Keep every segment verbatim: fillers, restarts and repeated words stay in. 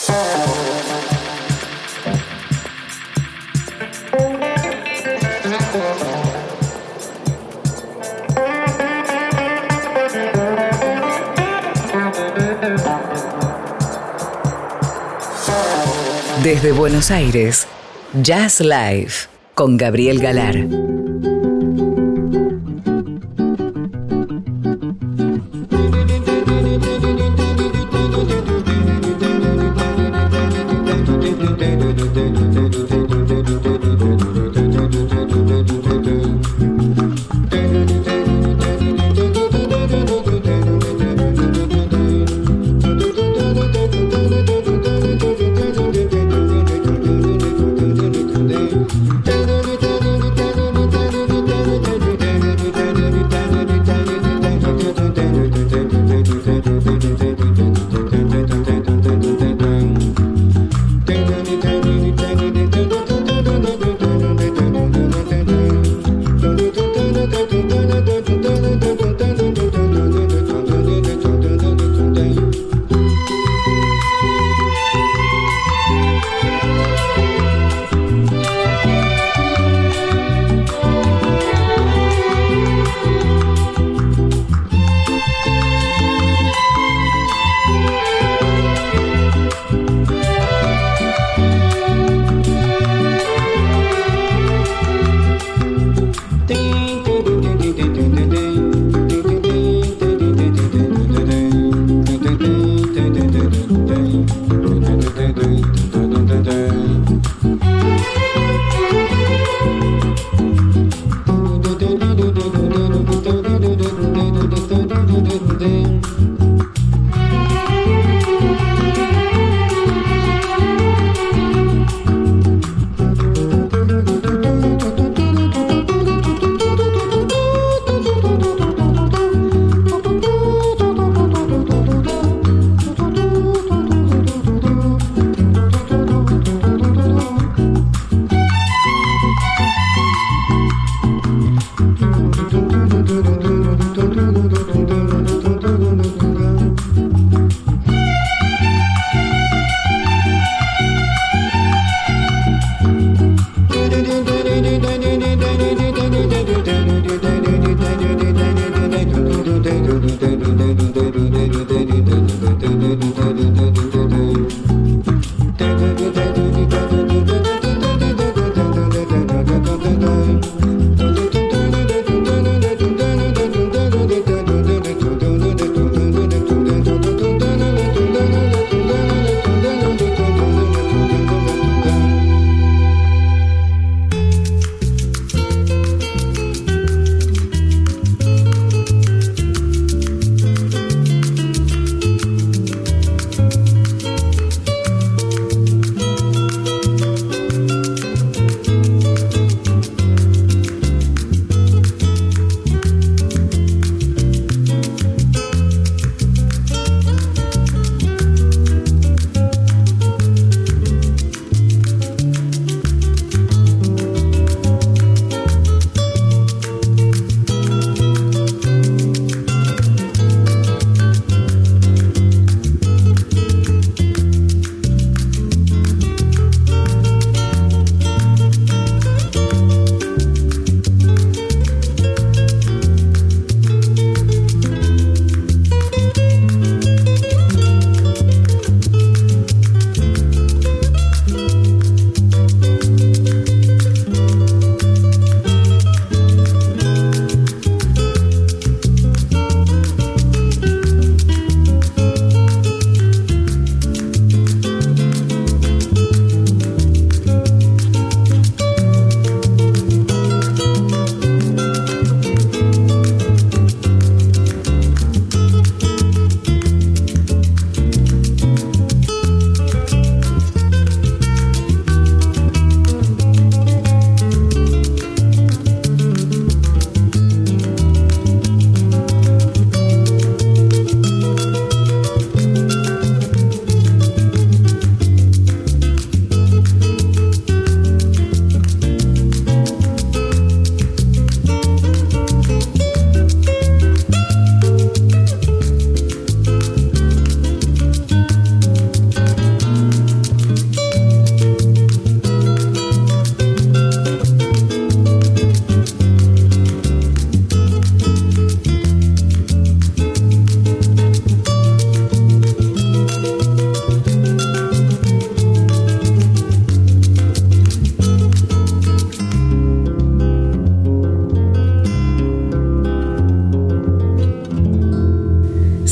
Desde Buenos Aires, Jazz Live con Gabriel Galar.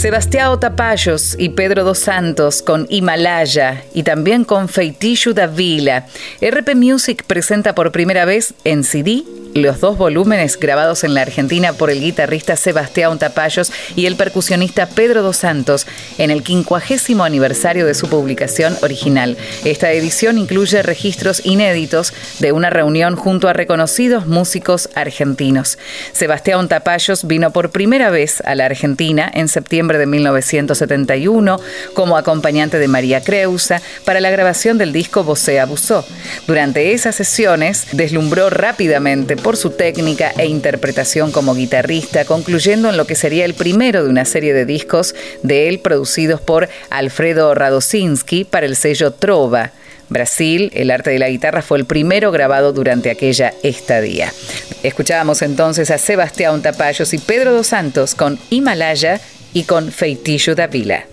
Sebastião Tapajós y Pedro dos Santos con Himalaya y también con Feitiço da Vila. R P Music presenta por primera vez en C D los dos volúmenes grabados en la Argentina por el guitarrista Sebastião Tapajós y el percusionista Pedro dos Santos en el quincuagésimo aniversario de su publicación original. Esta edición incluye registros inéditos de una reunión junto a reconocidos músicos argentinos. Sebastião Tapajós vino por primera vez a la Argentina en septiembre de mil novecientos setenta y uno como acompañante de María Creusa para la grabación del disco Você Abusó. Durante esas sesiones deslumbró rápidamente por su técnica e interpretación como guitarrista, concluyendo en lo que sería el primero de una serie de discos de él producidos por Alfredo Radosinski para el sello Trova. Brasil, el arte de la guitarra fue el primero grabado durante aquella estadía. Escuchábamos entonces a Sebastião Tapajós y Pedro dos Santos con Himalaya y con Feitiço da Vila.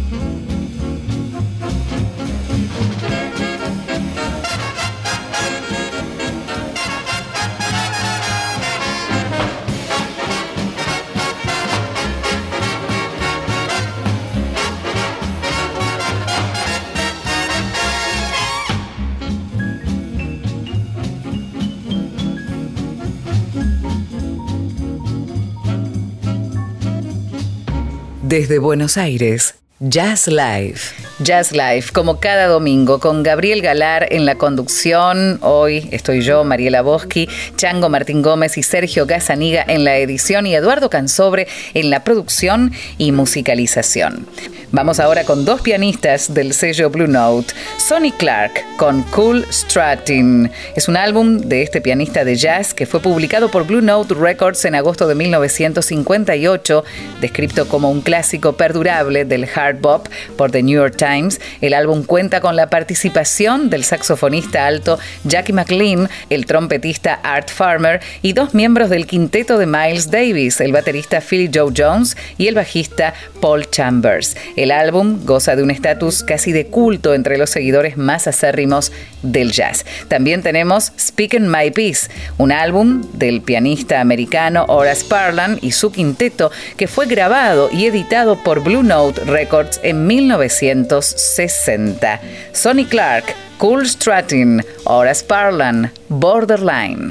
Desde Buenos Aires, Jazz Live. Jazz Live, como cada domingo, con Gabriel Galar en la conducción. Hoy estoy yo, Mariela Boschi, Chango Martín Gómez y Sergio Gazzaniga en la edición y Eduardo Cansobre en la producción y musicalización. Vamos ahora con dos pianistas del sello Blue Note. Sonny Clark con Cool Strutting. Es un álbum de este pianista de jazz que fue publicado por Blue Note Records en agosto de mil novecientos cincuenta y ocho, descrito como un clásico perdurable del hard bop por The New York Times. El álbum cuenta con la participación del saxofonista alto Jackie McLean, el trompetista Art Farmer y dos miembros del quinteto de Miles Davis, el baterista Philly Joe Jones y el bajista Paul Chambers. El álbum goza de un estatus casi de culto entre los seguidores más acérrimos del jazz. También tenemos Speaking My Piece, un álbum del pianista americano Horace Parlan y su quinteto que fue grabado y editado por Blue Note Records en mil novecientos sesenta. Sonny Clark, Cool Strutting, Horace Parlan, Borderline.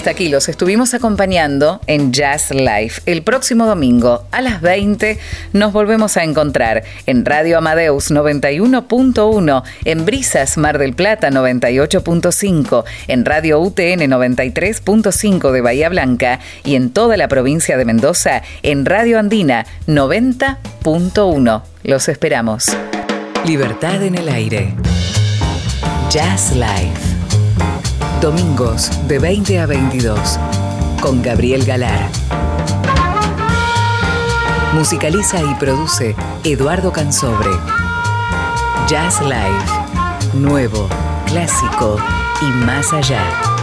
hasta aquí los estuvimos acompañando en Jazz Live. El próximo domingo a las veinte nos volvemos a encontrar en Radio Amadeus noventa y uno punto uno, en Brisas Mar del Plata noventa y ocho punto cinco, en Radio U T N noventa y tres punto cinco de Bahía Blanca y en toda la provincia de Mendoza en Radio Andina noventa punto uno. Los esperamos. Libertad en el aire. Jazz Live. Domingos de veinte a veintidós con Gabriel Galar. Musicaliza y produce Eduardo Cansobre. Jazz Live. Nuevo, clásico y más allá.